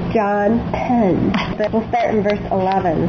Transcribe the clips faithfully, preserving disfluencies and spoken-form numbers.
John ten. We'll start in verse eleven.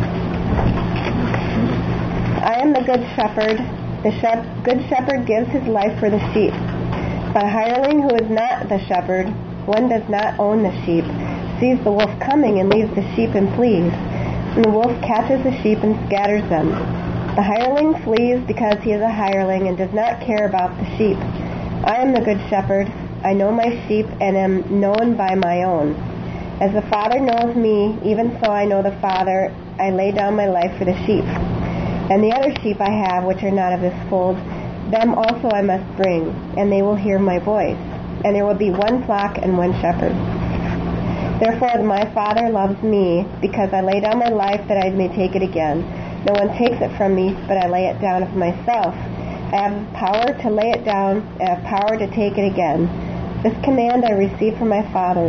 I am the good shepherd. The shep- good shepherd gives his life for the sheep. But a hireling who is not the shepherd, one does not own the sheep, sees the wolf coming and leaves the sheep and flees. And the wolf catches the sheep and scatters them. The hireling flees because he is a hireling and does not care about the sheep. I am the good shepherd. I know my sheep and am known by my own. As the Father knows me, even so I know the Father. I lay down my life for the sheep. And the other sheep I have, which are not of this fold, them also I must bring, and they will hear my voice. And there will be one flock and one shepherd. Therefore my Father loves me, because I lay down my life that I may take it again. No one takes it from me, but I lay it down of myself. I have power to lay it down, and have power to take it again. This command I received from my Father.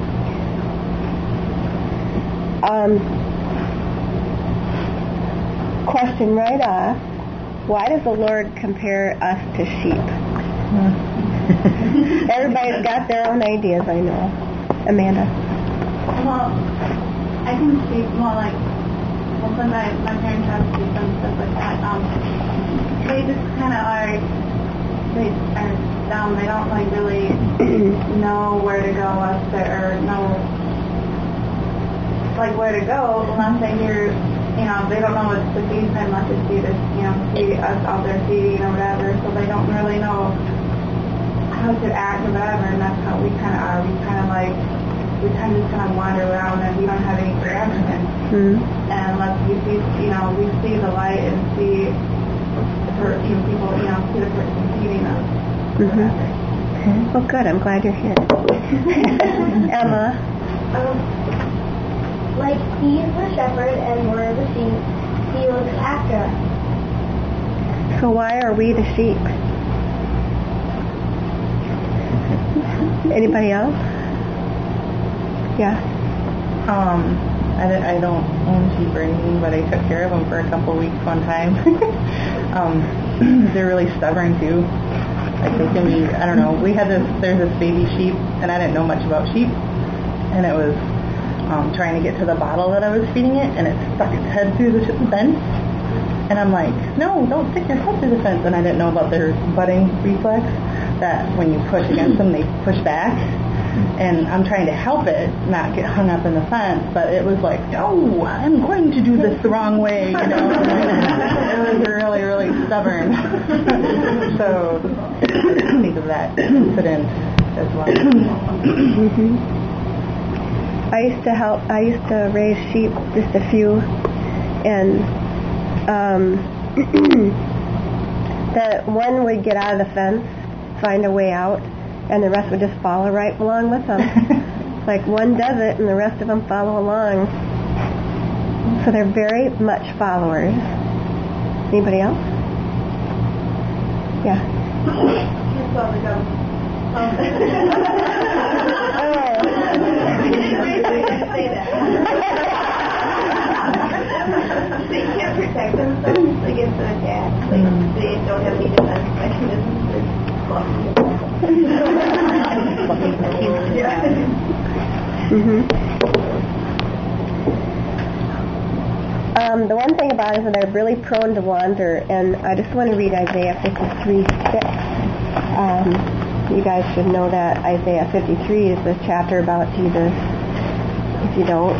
Um... Question right off, why does the Lord compare us to sheep? Everybody's got their own ideas, I know. Amanda? Well, I can see, well, like, well, sometimes my parents have sheep and stuff like that. Um, they just kind of are, they are dumb. They don't, like, really know where to go unless they, or know, like, where to go unless they hear. You know, they don't know what to feed them unless they see this, you know, see us out there feeding or whatever, so they don't really know how to act or whatever, and that's how we kind of are. We kind of like, we kind of just kind of wander around and we don't have any direction. Mm-hmm. And unless we see, you know, we see the light and see the per, you know, people, you know, see the person feeding us. Mm-hmm. Okay. Well, good. I'm glad you're here. Emma? Um, Like he's the shepherd and we're the sheep, he looks after us. So why are we the sheep? Anybody else? Yeah. Um, I, I don't own sheep or anything, but I took care of them for a couple weeks one time. um, they're really stubborn too. Like they can be, I don't know. We had this, there's this baby sheep, and I didn't know much about sheep, and it was. Um, trying to get to the bottle that I was feeding it, and it stuck its head through the fence. And I'm like, no, don't stick your head through the fence. And I didn't know about their butting reflex, that when you push against them, they push back. And I'm trying to help it not get hung up in the fence, but it was like, no, I'm going to do this the wrong way, you know. It was really, really stubborn. So I think of that incident as well. Mm-hmm. I used to help, I used to raise sheep, just a few, and um, the one would get out of the fence, find a way out, and the rest would just follow right along with them. It's like one does it and the rest of them follow along. So they're very much followers. Anybody else? Yeah. They can't protect themselves against an attack. Like, mm. They don't have any defense mechanisms. They're mm-hmm. um, the one thing about it is that they're really prone to wander, and I just want to read Isaiah fifty-three six. Um, you guys should know that Isaiah fifty-three is the chapter about Jesus, if you don't.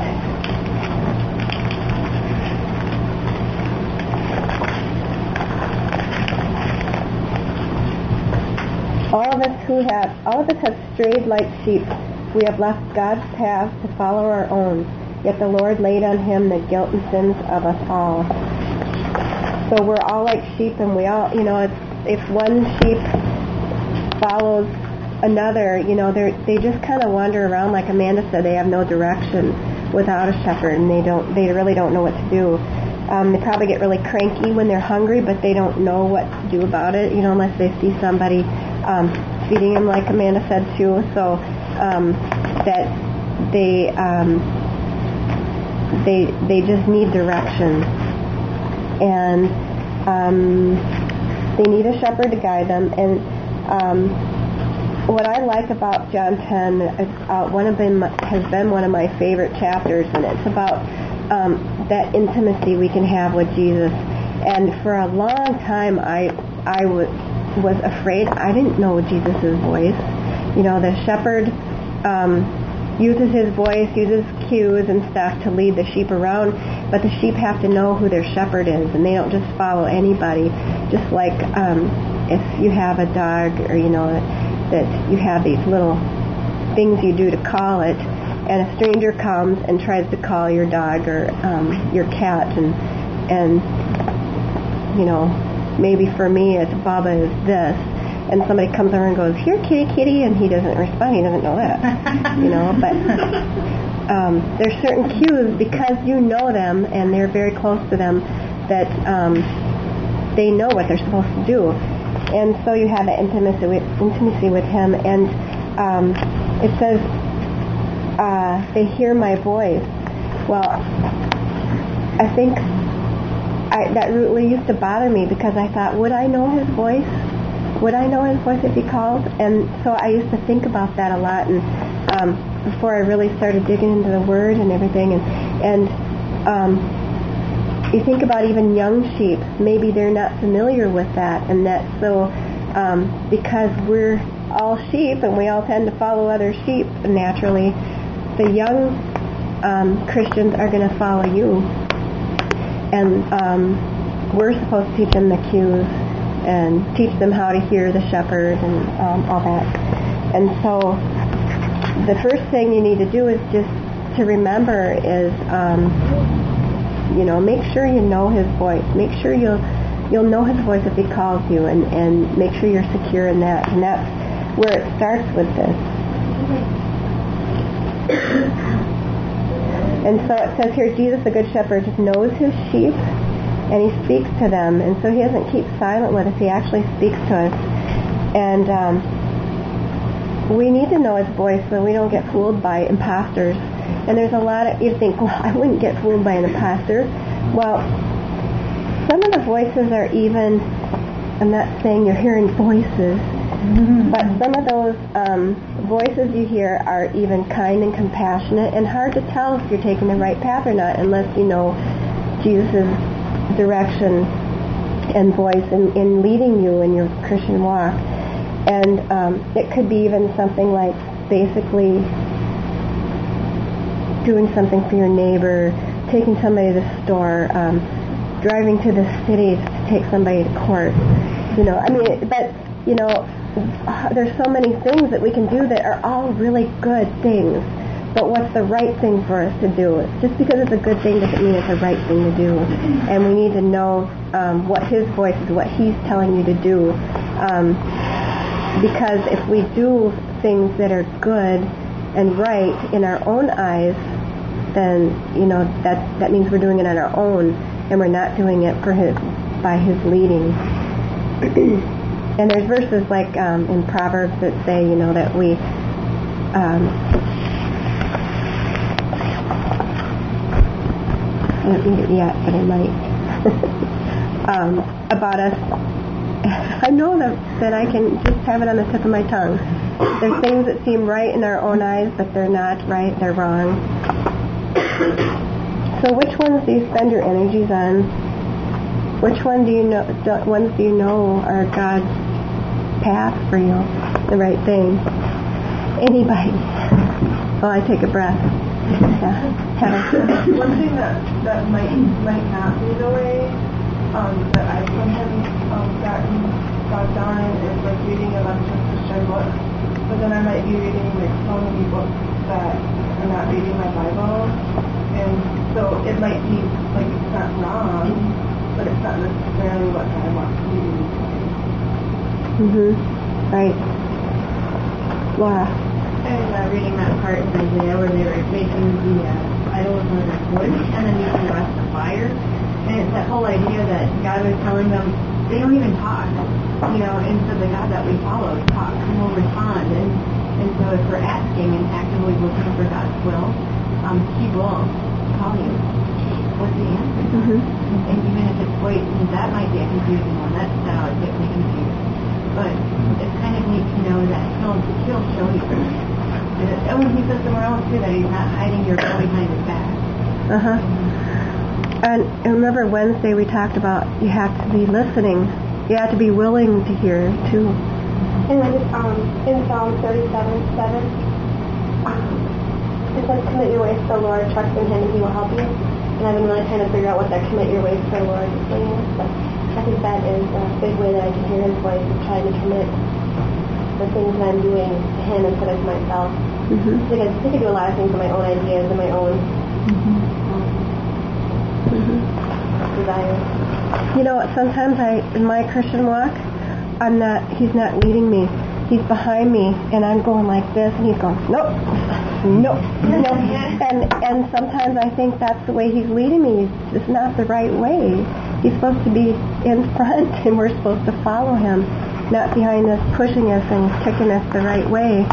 All of us who have, all of us have strayed like sheep. We have left God's path to follow our own. Yet the Lord laid on him the guilt and sins of us all. So we're all like sheep, and we all, you know, it's, if one sheep follows another, you know, they they just kind of wander around, like Amanda said. They have no direction without a shepherd, and they don't, they really don't know what to do. Um, they probably get really cranky when they're hungry, but they don't know what to do about it, you know, unless they see somebody um, feeding them, like Amanda said too. So um, that they um, they they just need direction, and um, they need a shepherd to guide them. And um, what I like about John ten, it's, uh, one of them has been one of my favorite chapters, and it's about um, that intimacy we can have with Jesus. And for a long time, I I w- was afraid. I didn't know Jesus' voice. You know, the shepherd um, uses his voice, uses cues and stuff to lead the sheep around, but the sheep have to know who their shepherd is, and they don't just follow anybody. Just like um, if you have a dog, or you know that you have these little things you do to call it, and a stranger comes and tries to call your dog or um, your cat, and and you know, maybe for me it's Baba is this, and somebody comes over and goes, here kitty kitty, and he doesn't respond, he doesn't know that, you know, but um, there's certain cues, because you know them and they're very close to them, that um, they know what they're supposed to do, and so you have that intimacy with, intimacy with him, and um, it says, uh, they hear my voice. Well, I think I, that really used to bother me, because I thought, would I know his voice? Would I know his voice if he called? And so I used to think about that a lot, and um, before I really started digging into the Word and everything, and, and um, you think about even young sheep, maybe they're not familiar with that, and that so um, because we're all sheep and we all tend to follow other sheep naturally, the young um, Christians are going to follow you. And um, we're supposed to teach them the cues and teach them how to hear the shepherd and um, all that. And so the first thing you need to do is just to remember is, um, you know, make sure you know his voice. Make sure you'll you'll know his voice if he calls you, and, and make sure you're secure in that. And that's where it starts with this. And so it says here, Jesus, the Good Shepherd, knows his sheep, and he speaks to them. And so he doesn't keep silent with us. He actually speaks to us. And um, we need to know his voice so we don't get fooled by imposters. And there's a lot of, you think, well, I wouldn't get fooled by an imposter. Well, some of the voices are even, I'm not saying you're hearing voices, mm-hmm. but some of those um, voices you hear are even kind and compassionate, and hard to tell if you're taking the right path or not unless you know Jesus' direction and voice in, in leading you in your Christian walk. And um, it could be even something like basically doing something for your neighbor, taking somebody to the store, um, driving to the city to take somebody to court. You know, I mean, but, you know, there's so many things that we can do that are all really good things. But what's the right thing for us to do? Just because it's a good thing doesn't mean it's the right thing to do. And we need to know um, what his voice is, what he's telling you to do. Um, because if we do things that are good and right in our own eyes, then, you know, that that means we're doing it on our own, and we're not doing it for his by his leading. And there's verses like um, in Proverbs that say, you know, that we um, I don't read it yet, but I might um, about us. I know that, that I can just have it on the tip of my tongue. There's things that seem right in our own eyes, but they're not right, they're wrong. So which ones do you spend your energies on? Which one do you know, do, ones do you know are God's path for you, the right thing? Anybody? Well, I take a breath. Yeah. Heather. One thing that, that might might not be the way um, that I've sometimes um, gotten bogged down in is like reading a bunch of Christian books, but then I might be reading like so many books that are not reading my Bible, and so it might be like it's not wrong, but it's not necessarily what God wants me to do. Mhm. Right. Laura. I was uh, reading that part in Isaiah where they were making the uh, idols out of wood, and then you can watch the fire. And it's that whole idea that God was telling them they don't even talk, you know. And so the God that we follow talks and will respond. And and so if we're asking and actively looking for God's will, um, He will call you. What's the answer? Mm-hmm. And even if it's wait, that might be a confusing one. That's how it gets me confused. but it's kind of neat to know that he'll, he'll show you. And, it, and when he says somewhere else, too, that he's not hiding your goal behind his back. Uh-huh. And remember Wednesday we talked about you have to be listening. You have to be willing to hear, too. And then um, in Psalm thirty-seven seven, um, it says, commit your ways to the Lord, trust in Him, and He will help you. And I've been really trying to figure out what that commit your ways to the Lord thing is. But I think that is a big way that I can hear His voice, is trying to commit the things that I'm doing to Him instead of to myself. Mm-hmm. Because I think I do a lot of things with my own ideas and my own Mm-hmm. um, Mm-hmm. desires. You know, sometimes I, in my Christian walk, I'm not, He's not leading me. He's behind me, and I'm going like this, and He's going, nope, nope, nope. And, and sometimes I think that's the way He's leading me. It's just not the right way. He's supposed to be in front, and we're supposed to follow Him, not behind us, pushing us and kicking us the right way.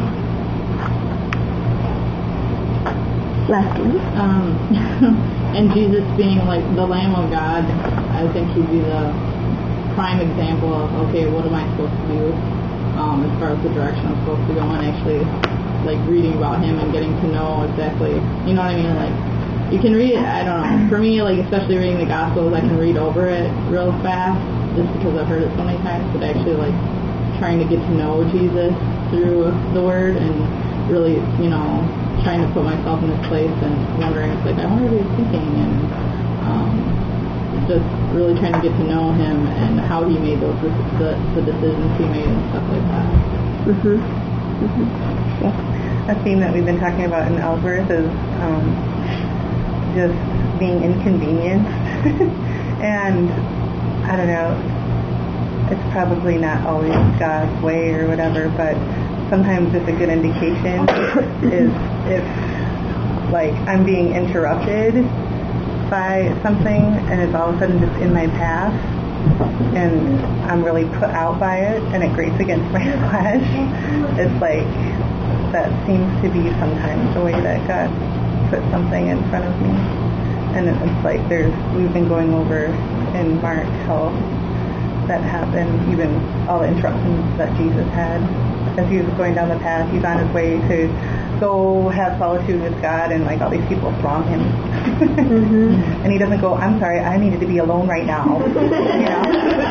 Leslie? Um, and Jesus being like the Lamb of God, I think he'd be the prime example of, okay, what am I supposed to do um, as far as the direction I'm supposed to go, and actually like reading about him and getting to know exactly, you know what I mean? Like, you can read it, I don't know, for me, like especially reading the Gospels, I can read over it real fast just because I've heard it so many times, but actually like trying to get to know Jesus through the Word and really, you know, trying to put myself in this place and wondering, it's like, I wonder what he's thinking, and um, just really trying to get to know him and how he made those the, the decisions he made and stuff like that. Mm-hmm. Mm-hmm. Yeah. A theme that we've been talking about in Ellsworth is um, just being inconvenienced. And I don't know, it's probably not always God's way or whatever, but sometimes just a good indication is if, like, I'm being interrupted by something and it's all of a sudden just in my path and I'm really put out by it and it grates against my flesh. It's like, that seems to be sometimes the way that God puts something in front of me. And it's like there's, we've been going over in Mark how that happened, even all the interruptions that Jesus had. As he was going down the path, he's on his way to go have solitude with God, and like all these people throng him. Mm-hmm. And he doesn't go, I'm sorry, I needed to be alone right now. You know?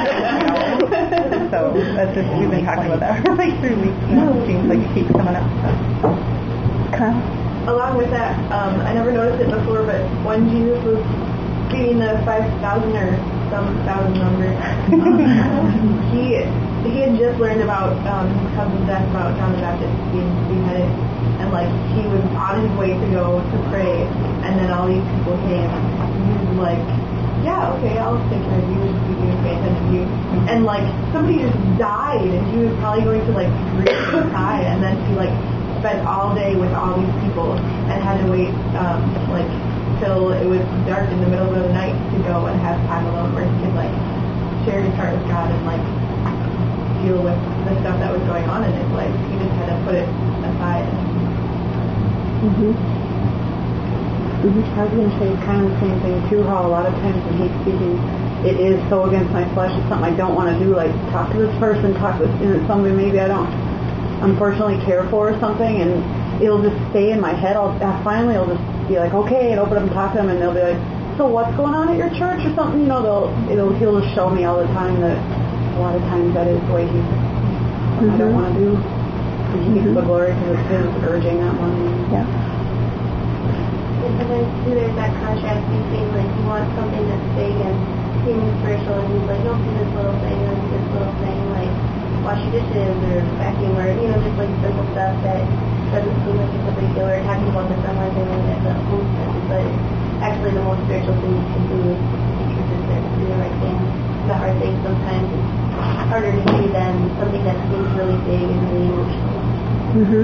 So that's just, we've been talking about that for like three weeks now. It seems like it keeps coming up. Carl? Along with that, um, I never noticed it before, but when Jesus was feeding the five thousand or some thousand number, um, he he had just learned about um, his cousin's death, about John the Baptist being beheaded, and like he was on his way to go to pray, and then all these people came, and he was like, yeah, okay, I'll take care of you, just be doing pay attention to you, and like somebody just died, and he was probably going to like grieve and cry, and then he like spent all day with all these people and had to wait um, like till it was dark in the middle of the night to go and have time alone where he could like share his heart with God and like deal with the stuff that was going on in his life. He just had to put it aside. Mm-hmm. Mm-hmm. I was going to say kind of the same thing too, how a lot of times when he's speaking, it is so against my flesh, it's something I don't want to do, like talk to this person, talk with you know, somebody maybe I don't unfortunately care for or something, and it'll just stay in my head. I'll uh, finally I'll just be like, okay, and open up and talk to them, and they'll be like, so what's going on at your church or something? You know, they'll it'll he'll just show me all the time that a lot of times that is the way he's mm-hmm. I don't want to do. And he gets mm-hmm. the glory because it's his urging that one. Yeah. And sometimes too, there's that contrast between like you want something that's big and seeming spiritual, and he's like, don't do this little thing or do this little thing, like wash your dishes or vacuum or, you know, just like simple stuff that doesn't seem like it's a big deal. We're talking about this online thing as a home sense, but actually the most spiritual thing you can do is be consistent, do the right thing. The hard thing sometimes is harder to do than something that seems really big and really emotional. Mm-hmm.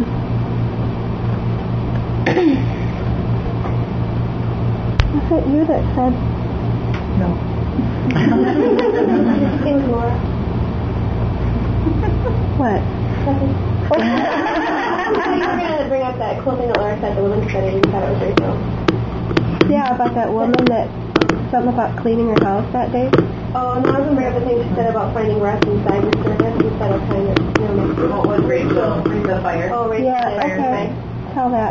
Was it you that said? No. It was Laura. What? Oh. I thought you were going to bring up that cool thing that Laura said, the women's study. You thought it was very cool. Yeah, about that woman that, something about cleaning her house that day. Oh, no, I was going to bring up the thing she said about finding rest inside the service. You said I'll tell you. You know, maybe What was Rachel? The fire. Oh, Rachel. Yeah, the fire okay. thing. Tell that.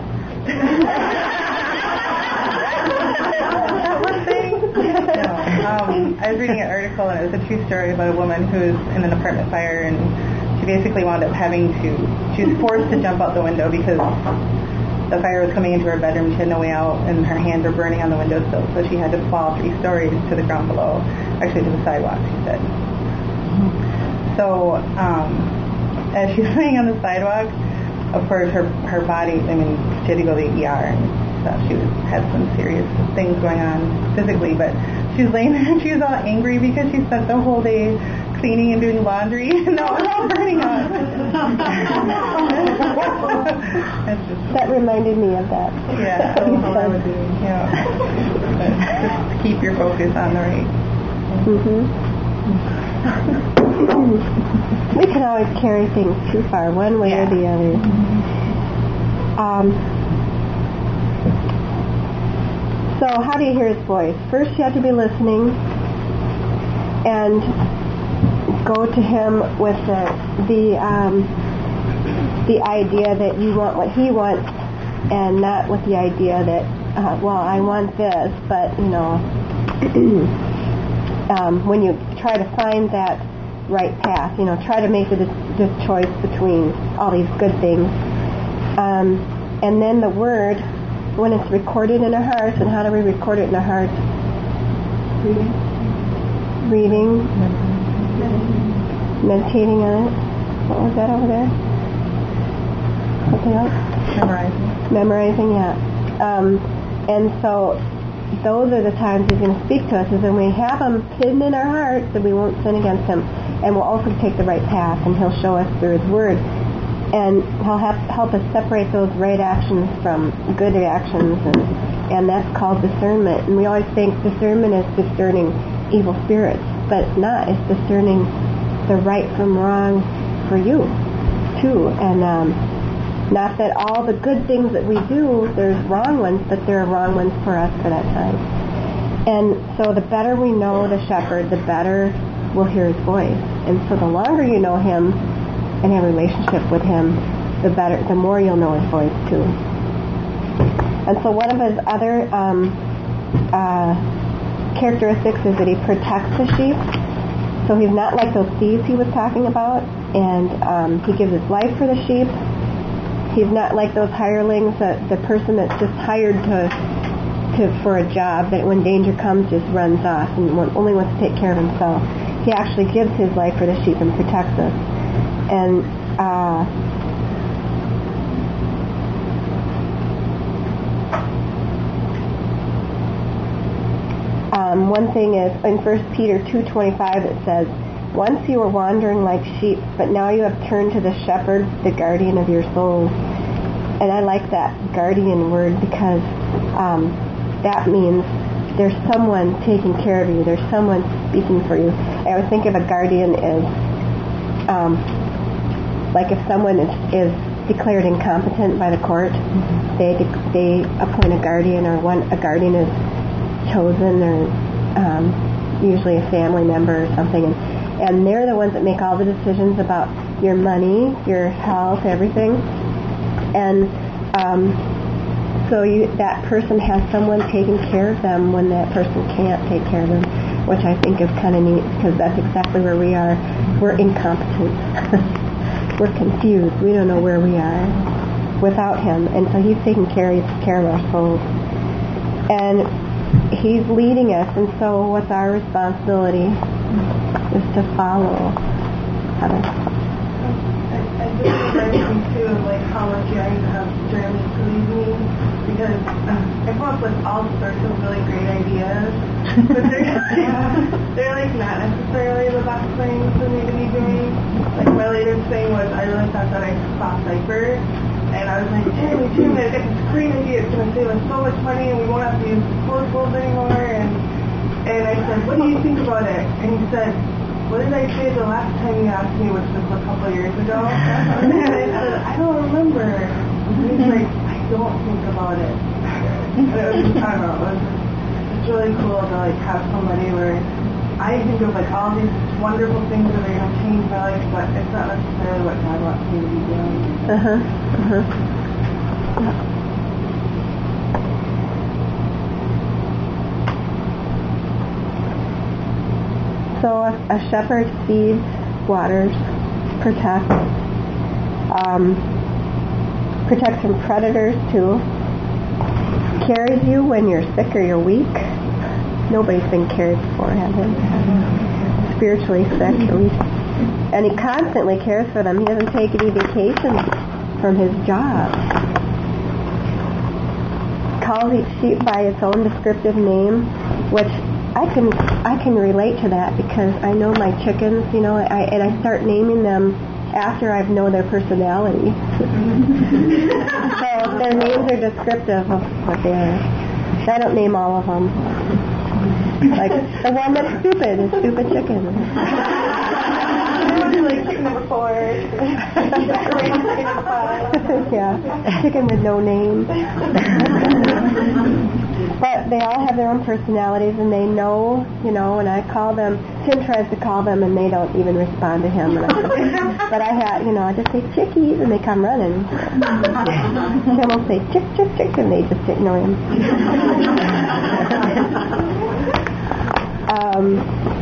No. Um, I was reading an article, and it was a true story about a woman who was in an apartment fire, and she basically wound up having to, she was forced to jump out the window because the fire was coming into her bedroom. She had no way out, and her hands were burning on the windowsill, so she had to fall three stories to the ground below, actually to the sidewalk, she said. So um, as she's laying on the sidewalk, of course, her her body, I mean, she had to go to the E R and stuff. She was, had some serious things going on physically, but she was laying there and she was all angry because she spent the whole day cleaning and doing laundry, and now it's all burning up. That reminded me of that. Yeah. What you said. Yeah. But just keep your focus on the right. Mm-hmm. We can always carry things too far, one way Yeah. or the other. Um, so how do you hear his voice? First you have to be listening and go to him with the the, um, the idea that you want what he wants, and not with the idea that, uh, well, I want this, but, you know, um, when you try to find that right path, you know, try to make the, the choice between all these good things. Um, and then the word, when it's recorded in our hearts, and how do we record it in our hearts? Reading. Reading. Meditating on it. What was that over there? Something else? Memorizing. Memorizing, yeah. Um, and so those are the times he's going to speak to us, is when we have him hidden in our hearts that we won't sin against him, and we'll also take the right path, and he'll show us through his word, and he'll have, help us separate those right actions from good reactions, and, and that's called discernment. And we always think discernment is discerning evil spirits, but it's not. It's discerning the right from wrong for you too. And um, not that all the good things that we do, there's wrong ones, but there are wrong ones for us for that time. And so the better we know the shepherd, the better we'll hear his voice. And so the longer you know him and have a relationship with him, the better, the more you'll know his voice too. And so one of his other um, uh, characteristics is that he protects the sheep. So he's not like those thieves he was talking about, and um, he gives his life for the sheep. He's not like those hirelings, that the person that's just hired to to for a job, that when danger comes just runs off and only wants to take care of himself. He actually gives his life for the sheep and protects us. And uh, um, one thing is, in First Peter two twenty-five it says, "Once you were wandering like sheep, but now you have turned to the shepherd, the guardian of your souls." And I like that guardian word, because um, that means there's someone taking care of you. There's someone speaking for you. I always think of a guardian as um, like if someone is, is declared incompetent by the court, they they appoint a guardian, or one a guardian is chosen, or um, usually a family member or something, and, and they're the ones that make all the decisions about your money, your health, everything. And um, so you, that person has someone taking care of them when that person can't take care of them, which I think is kind of neat, because that's exactly where we are. We're incompetent. We're confused. We don't know where we are without him. And so he's taking care, he's care of our souls. And he's leading us, and so what's our responsibility is to follow. Heather. I just reminds me too of like how much you guys have Jeremy to lead me, because um, I come up with all sorts of really great ideas, but they're they're like not necessarily the best things for me to be doing. Like my latest thing was I really thought that I saw Cypher, and I was like, Jeremy, Jeremy, I got this great idea. It's gonna save us so much money, and we won't have to use disposables anymore. And and I said, what do you think about it? And he said, what did I say the last time you asked me, which was a couple years ago? And I said, I don't remember. And he's like, I don't think about it. And it was just, I don't know, it was just, it's really cool to like have somebody where I think of like all these wonderful things that are going to change my life, but it's not necessarily what God wants me to be doing. Uh-huh. Uh-huh. So a, a shepherd feeds, waters, protects, um, protects from predators too, carries you when you're sick or you're weak. Nobody's been carried before, have they? Spiritually sick or weak. And he constantly cares for them. He doesn't take any vacations from his job. Calls each sheep by its own descriptive name, which I can I can relate to that because I know my chickens, you know, I, and I start naming them after I know their personality. So their names are descriptive of what they are. I don't name all of them. Like the one that's stupid is Stupid Chicken. Like chicken number four. Yeah, chicken with no name. But they all have their own personalities, and they know, you know, when I call them, Tim tries to call them, and they don't even respond to him. And I just, but I have, you know, I just say, chickies, and they come running. Tim will say, chick, chick, chick, and they just ignore him. um,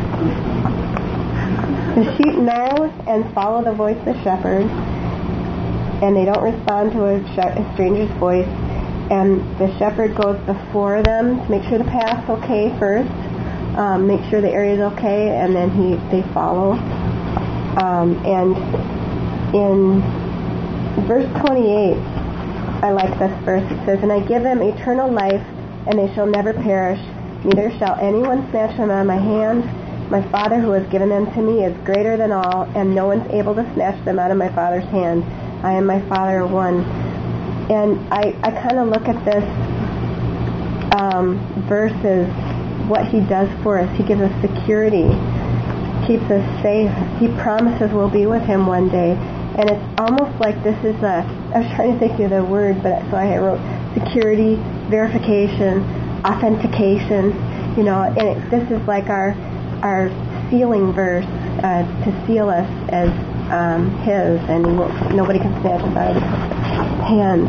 the sheep know and follow the voice of the shepherd, and they don't respond to a, sh- a stranger's voice. And the shepherd goes before them to make sure the path's okay first, um, make sure the area's okay, and then he they follow. Um, and in verse twenty-eight, I like this verse. It says, "And I give them eternal life, and they shall never perish, neither shall anyone snatch them out of my hand. My Father who has given them to me is greater than all, and no one's able to snatch them out of my Father's hand. I and my Father are one." And I, I kind of look at this um, verse as what he does for us. He gives us security, keeps us safe. He promises we'll be with him one day. And it's almost like this is a, I was trying to think of the word, but so I wrote security, verification, authentication, you know, and it, this is like our our sealing verse uh, to seal us as um, his, and he won't, nobody can snatch us out of his hand.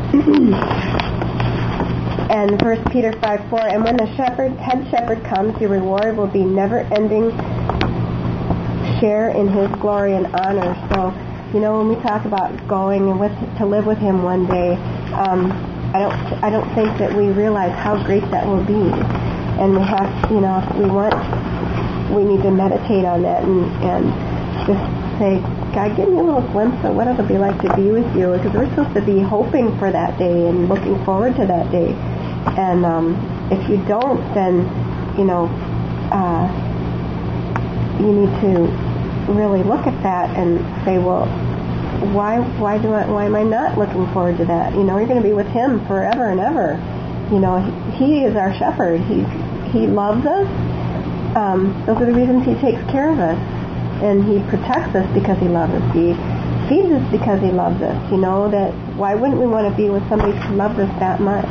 And First Peter five four, "And when the shepherd, head shepherd comes, your reward will be never-ending share in his glory and honor." So, you know, when we talk about going with to live with him one day, um, I don't I don't think that we realize how great that will be. And we have, you know, if we want, we need to meditate on that and and just say, God, give me a little glimpse of what it'll be like to be with you, because we're supposed to be hoping for that day and looking forward to that day. And um, if you don't, then, you know, uh, you need to really look at that and say, well, why why do I why am I not looking forward to that? You know, you're going to be with him forever and ever. You know, he, he is our shepherd. He he loves us. Um, those are the reasons he takes care of us. And he protects us because he loves us. He feeds us because he loves us. You know, that why wouldn't we want to be with somebody who loves us that much?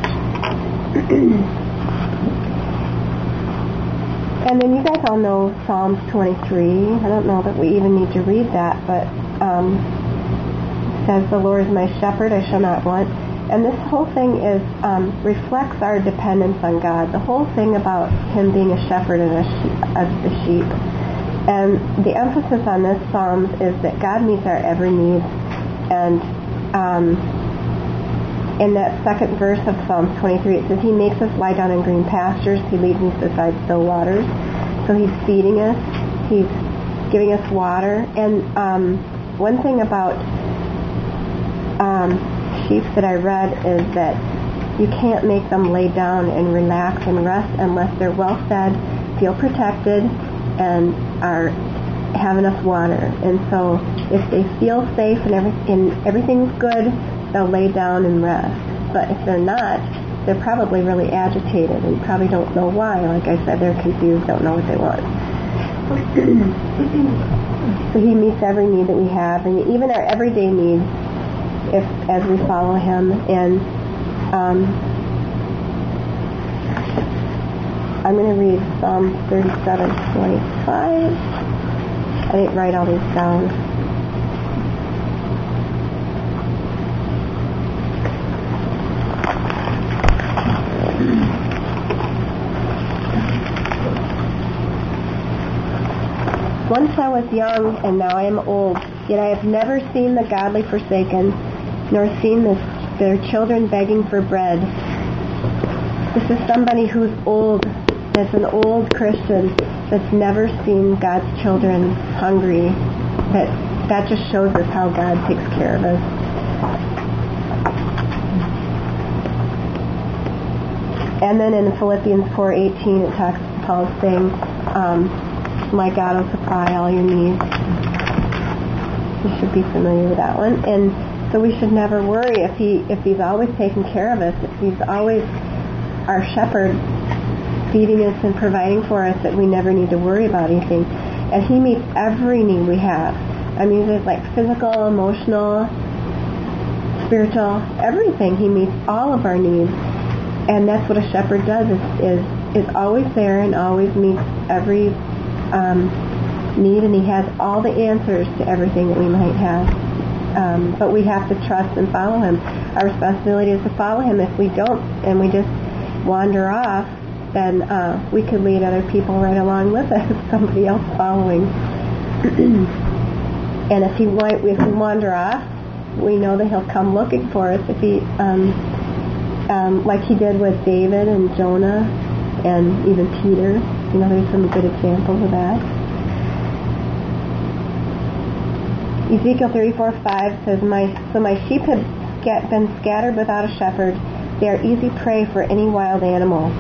And then you guys all know Psalms twenty-three. I don't know that we even need to read that, but um, it says, "The Lord is my shepherd, I shall not want." And this whole thing is um, reflects our dependence on God. The whole thing about him being a shepherd and a she- of the sheep. And the emphasis on this Psalms is that God meets our every need. And um, in that second verse of Psalms twenty-three, it says, "He makes us lie down in green pastures. He leads us beside still waters." So he's feeding us. He's giving us water. And um, one thing about um, sheep that I read is that you can't make them lay down and relax and rest unless they're well fed, feel protected, and are have enough water. And so if they feel safe and, every, and everything's good, they'll lay down and rest. But if they're not, they're probably really agitated and probably don't know why. Like I said, they're confused, don't know what they want. So he meets every need that we have, and even our everyday needs, if as we follow him. And um, I'm going to read Psalm thirty-seven twenty-five. I didn't write all these down. Once I was young, and now I am old, yet I have never seen the godly forsaken, nor seen this, their children begging for bread. This is somebody who's old, that's an old Christian, that's never seen God's children hungry. That, that just shows us how God takes care of us. And then in Philippians four eighteen, it talks, Paul's saying, um, my God will supply all your needs. You should be familiar with that one. And so we should never worry if he if he's always taking care of us, if he's always our shepherd, feeding us and providing for us, that we never need to worry about anything. And he meets every need we have. I mean, there's like physical, emotional, spiritual, everything. He meets all of our needs. And that's what a shepherd does, is is, is always there and always meets every Um, need, and he has all the answers to everything that we might have. Um, but we have to trust and follow him. Our responsibility is to follow him. If we don't, and we just wander off, then uh, we could lead other people right along with us, somebody else following. And if he if we wander off, we know that he'll come looking for us. If he, um, um, like he did with David and Jonah, and even Peter. You know, there's some good examples of that. Ezekiel thirty-four five says, "My so my sheep have scat, been scattered without a shepherd. They are easy prey for any wild animal."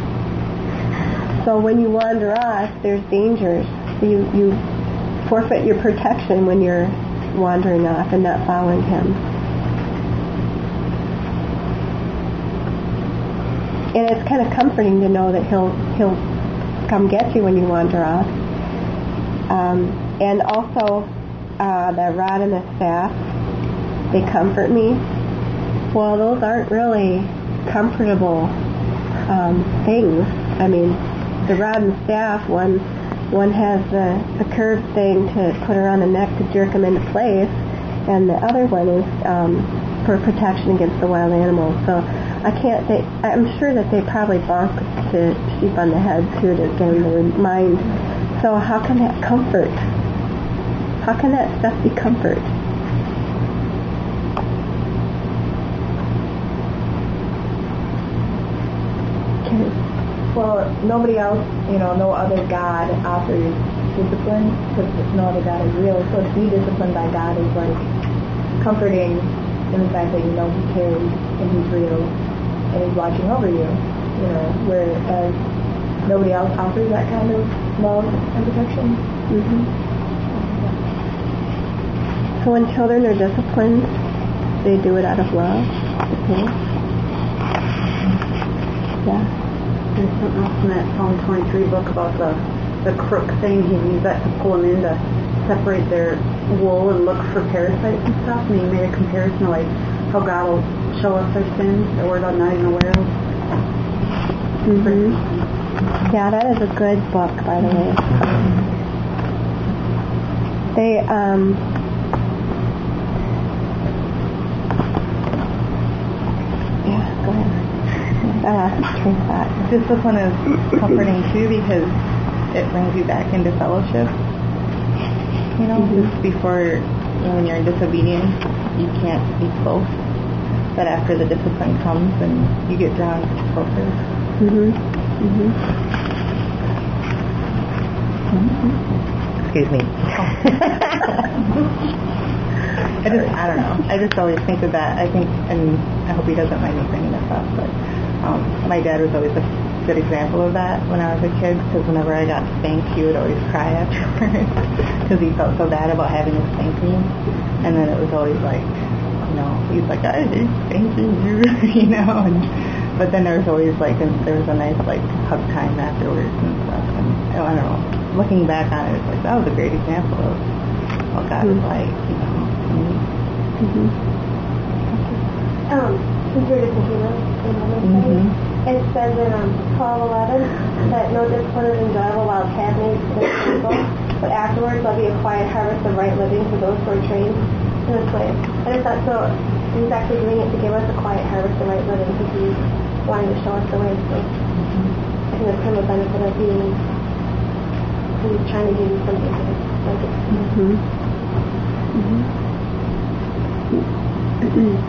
So when you wander off, there's dangers. So you, you forfeit your protection when you're wandering off and not following him. And it's kind of comforting to know that he'll he'll come get you when you wander off. Um, and also, uh, the rod and the staff, they comfort me. Well, those aren't really comfortable um, things. I mean, the rod and staff, one one has the, the curved thing to put around the neck to jerk them into place, and the other one is um, for protection against the wild animals. So I can't. They, I'm sure that they probably bonk the sheep on the head too to get in their mind. So how can that comfort? How can that stuff be comfort? Okay. Well, nobody else, you know, no other God offers discipline, because no other God is real. So to be disciplined by God is like comforting in the fact that you know He cares and He's real and He's watching over you. You know, whereas nobody else offers that kind of love and protection. Mm-hmm. So when children are disciplined, they do it out of love. Okay. Yeah. There's something else in that Psalm twenty-three book about the, the crook thing. He used that to pull them in to separate their wool and look for parasites and stuff. And he made a comparison of like how God will show us our sins that we're not even aware of. Mm-hmm. Yeah, that is a good book, by the way. They, um, yeah, go ahead. I lost my train of thought. Discipline is comforting too, because it brings you back into fellowship. You know, Mm-hmm. just before, you know, when you're in disobedience, you can't be close. But after the discipline comes, then you get drawn closer. Mm-hmm. Mm-hmm. Mm-hmm. Excuse me. I just, I don't know. I just always think of that. I think, and I hope he doesn't mind me bringing this up, but um, my dad was always a good example of that when I was a kid, because whenever I got spanked, he would always cry afterwards because he felt so bad about having to spank me. And then it was always like, you know, he's like, I hate spanking you, you know. And, but then there was always like, a, there was a nice like hug time afterwards and stuff. And I don't know. Looking back on it, it's like that was a great example of what God Mm-hmm. is like, you know. Mm-hmm. Um, since you're just thinking of Mm-hmm. It says in um, twelve eleven that no discipline is enjoyable while it's happening to the people, but afterwards there'll be a quiet harvest of right living for those who are trained in this way. And it's not so, he's actually doing it to give us a quiet harvest of right living because he's wanting to show us the way. So I think that's kind of a benefit of being, he's trying to give you something to like it. Mm-hmm. Mm-hmm.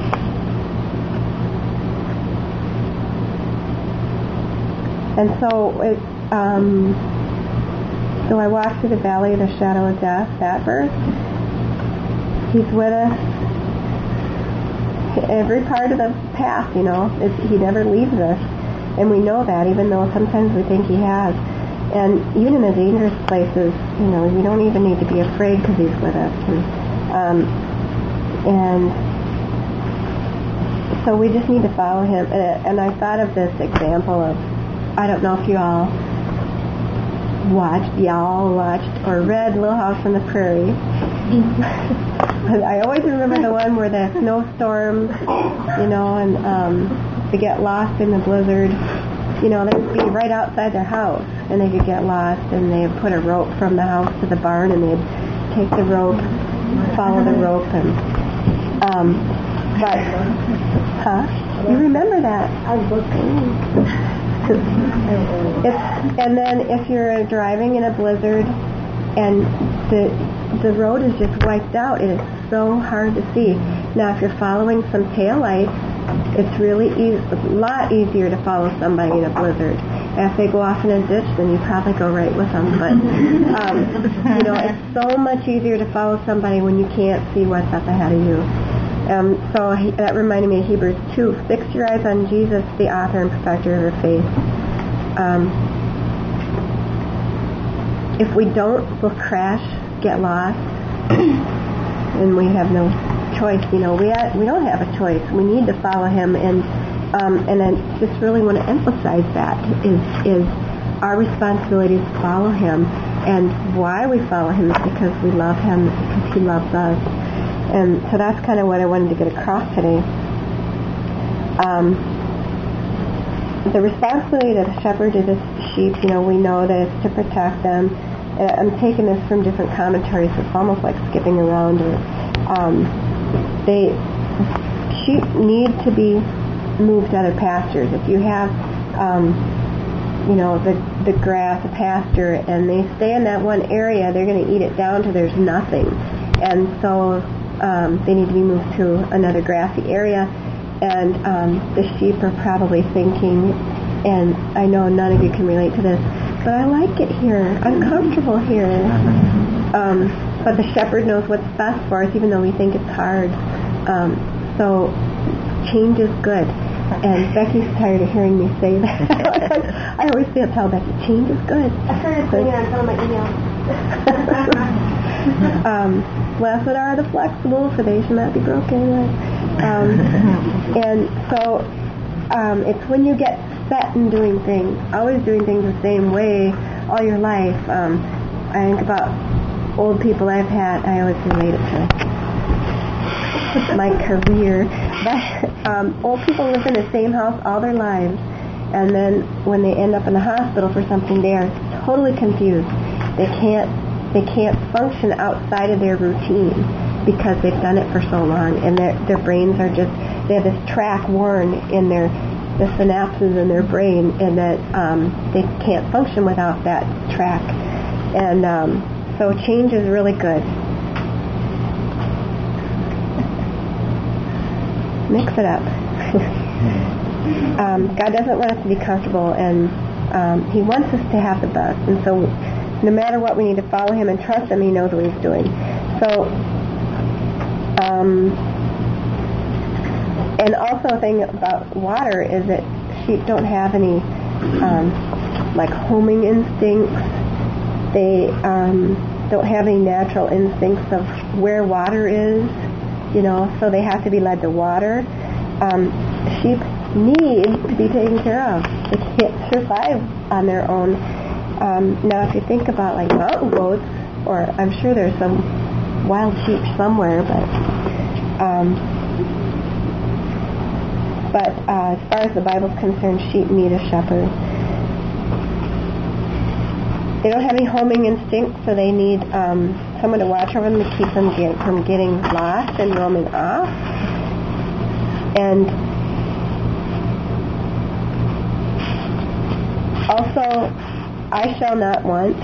And so it, um, so I walk through the valley of the shadow of death, that verse. He's with us every part of the path, you know. It's, he never leaves us. And we know that, even though sometimes we think he has. And even in the dangerous places, you know, you don't even need to be afraid because he's with us. And, um, and so we just need to follow him. And, and I thought of this example of, I don't know if you all watched, y'all watched, or read Little House on the Prairie. I always remember the one where the snowstorm, you know, and um, they get lost in the blizzard. You know, they'd be right outside their house, and they could get lost, and they'd put a rope from the house to the barn, and they'd take the rope, follow the rope, and, um, but, huh? You remember that? I was looking. It's, and then if you're driving in a blizzard and the the road is just wiped out, it is so hard to see. Now, if you're following some taillights, it's really easy, a lot easier to follow somebody in a blizzard. And if they go off in a ditch, then you probably go right with them. But um, you know, it's so much easier to follow somebody when you can't see what's up ahead of you. Um, so he, that reminded me of Hebrews two. Fix your eyes on Jesus, the author and perfecter of your faith. Um, if we don't, we'll crash, get lost, and we have no choice. You know, we ha- we don't have a choice. We need to follow him, and um, and I just really want to emphasize that is is our responsibility to follow him, and why we follow him is because we love him, because he loves us. And so that's kind of what I wanted to get across today. Um, the responsibility of the shepherd to the sheep, you know, we know that it's to protect them. And I'm taking this from different commentaries, so it's almost like skipping around. Or, um, they sheep need to be moved to other pastures. If you have, um, you know, the the grass, the pasture, and they stay in that one area, they're going to eat it down to there's nothing. And so Um, they need to be moved to another grassy area, and um, the sheep are probably thinking, and I know none of you can relate to this, but I like it here, I'm comfortable here. Um, but the shepherd knows what's best for us, even though we think it's hard. Um, so change is good, and Becky's tired of hearing me say that. I always feel tell Becky, change is good. I started putting it on some of my emails. um, Blessed are the flexible, for they shall not be broken. Um, and so um, it's when you get set in doing things, always doing things the same way all your life. Um, I think about old people I've had. I always relate it to my career. But um, old people live in the same house all their lives, and then when they end up in the hospital for something, they are totally confused. They can't They can't function outside of their routine because they've done it for so long, and their their brains are just, they have this track worn in their the synapses in their brain, and that um, they can't function without that track. And um, so change is really good. Mix it up. um, God doesn't want us to be comfortable, and um, He wants us to have the best, and so no matter what, we need to follow Him and trust Him. He knows what He's doing. So, um, and also a thing about water is that sheep don't have any um, like homing instincts. They um, don't have any natural instincts of where water is, you know, so they have to be led to water. Um, sheep need to be taken care of. They can't survive on their own. Um, now, if you think about like mountain goats, or I'm sure there's some wild sheep somewhere, but um, But uh, as far as the Bible's concerned, sheep need a shepherd. They don't have any homing instinct, so they need um, someone to watch over them to keep them get, from getting lost and roaming off. And also, I shall not want.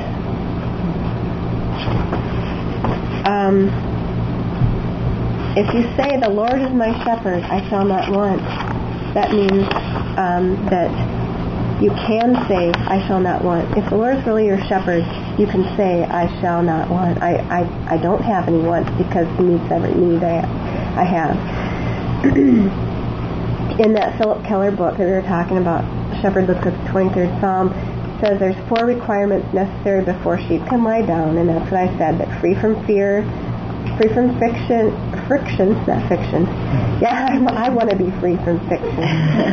Um, if you say, the Lord is my shepherd, I shall not want, that means um, that you can say, I shall not want. If the Lord is really your shepherd, you can say, I shall not want. I, I, I don't have any wants because He meets every need I, I have. In that Philip Keller book that we were talking about, Shepherd Looks at the twenty-third Psalm, it says there's four requirements necessary before sheep can lie down, and that's what I said, that free from fear, free from fiction, friction, not fiction. Yeah, I'm, I want to be free from fiction.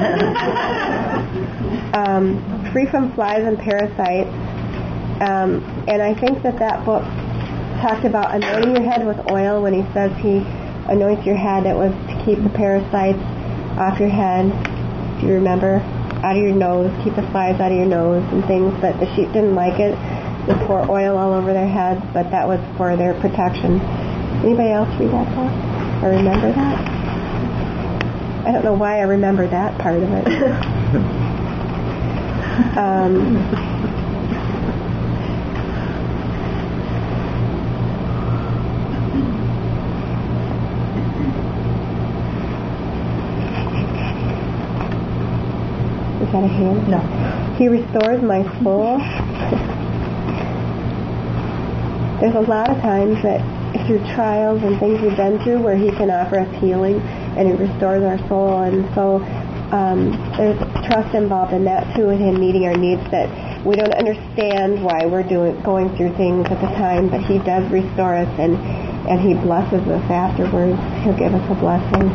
um, free from flies and parasites. Um, and I think that that book talked about anointing your head with oil. When he says he anoints your head, it was to keep the parasites off your head, if you remember, out of your nose, keep the flies out of your nose and things. But the sheep didn't like it. They pour oil all over their heads, but that was for their protection. Anybody else read that book or remember that? I don't know why I remember that part of it. um, is that a hand? No. He restores my soul. There's a lot of times that through trials and things we've been through where He can offer us healing and He restores our soul, and so um, there's trust involved in that too, with Him meeting our needs, that we don't understand why we're doing going through things at the time, but He does restore us, and, and He blesses us afterwards. He'll give us a blessing.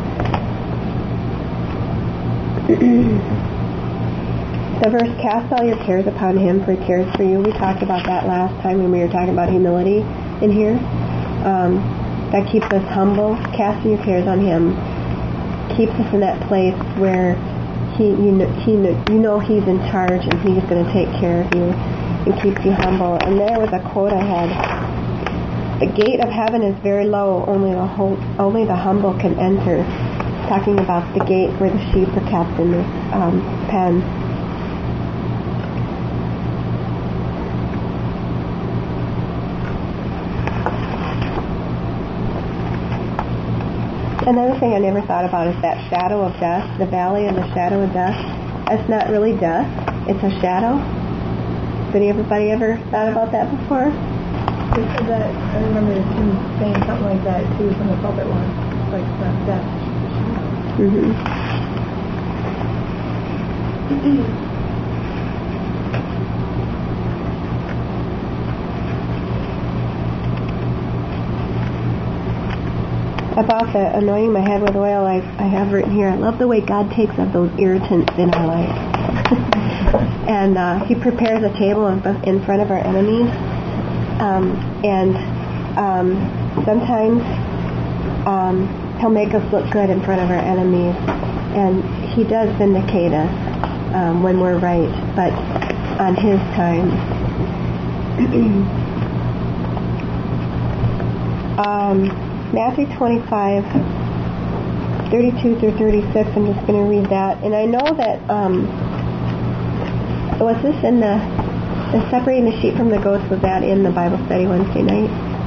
The verse, cast all your cares upon Him, for He cares for you. We talked about that last time when we were talking about humility in here. Um, that keeps us humble. Casting your cares on Him keeps us in that place where He, you know, he, you know He's in charge and He's going to take care of you, and keeps you humble. And there was a quote I had: "The gate of heaven is very low; only the hum- only the humble can enter." Talking about the gate where the sheep are kept in this um, pen. Another thing I never thought about is that shadow of death, the valley of the shadow of death. That's not really death, it's a shadow. Has anybody ever thought about that before? They said that, I remember him saying something like that too from the pulpit once, like it's not death, it's a shadow. Mm-hmm. About the anointing my head with oil, I, I have written here, I love the way God takes up those irritants in our life. And uh, He prepares a table in, in front of our enemies. Um, and um, sometimes um, He'll make us look good in front of our enemies. And He does vindicate us um, when we're right, but on His time. um... Matthew twenty-five, thirty-two through thirty-six, I'm just going to read that. And I know that, um, was this in the, the separating the sheep from the goats, was that in the Bible study Wednesday night?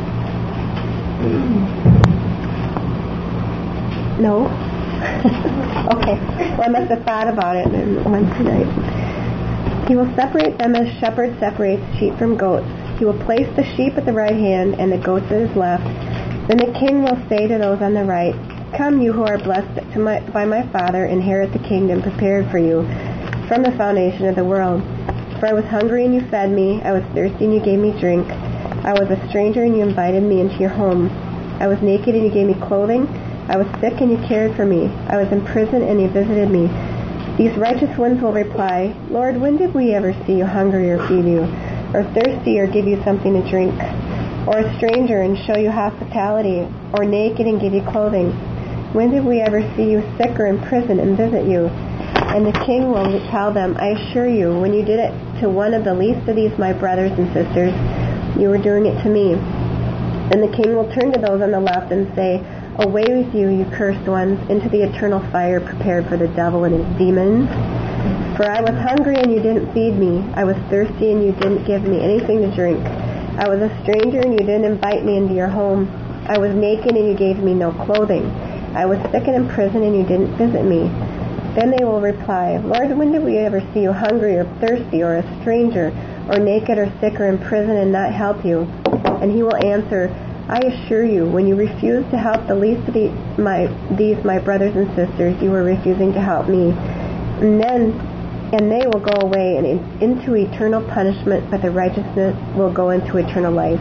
No? Okay. Well, I must have thought about it on Wednesday night. He will separate them as shepherd separates sheep from goats. He will place the sheep at the right hand and the goats at his left. Then the king will say to those on the right, "Come, you who are blessed to my, by my Father, inherit the kingdom prepared for you from the foundation of the world. For I was hungry and you fed me, I was thirsty and you gave me drink, I was a stranger and you invited me into your home. I was naked and you gave me clothing, I was sick and you cared for me, I was in prison and you visited me." These righteous ones will reply, "Lord, when did we ever see you hungry or feed you, or thirsty or give you something to drink? Or a stranger and show you hospitality, or naked and give you clothing? when did we ever see you sick or in prison and visit you? And the king will tell them, I assure you, when you did it to one of the least of these my brothers and sisters, you were doing it to me. And the king will turn to those on the left and say, away with you, you cursed ones, into the eternal fire prepared for the devil and his demons. For I was hungry and you didn't feed me. I was thirsty and you didn't give me anything to drink. I was a stranger and you didn't invite me into your home. I was naked and you gave me no clothing. I was sick and in prison and you didn't visit me. Then they will reply, Lord, when did we ever see you hungry or thirsty or a stranger or naked or sick or in prison and not help you? And he will answer, I assure you, when you refused to help the least of the, my, these my brothers and sisters, you were refusing to help me. And then, and they will go away and in, into eternal punishment, but the righteousness will go into eternal life.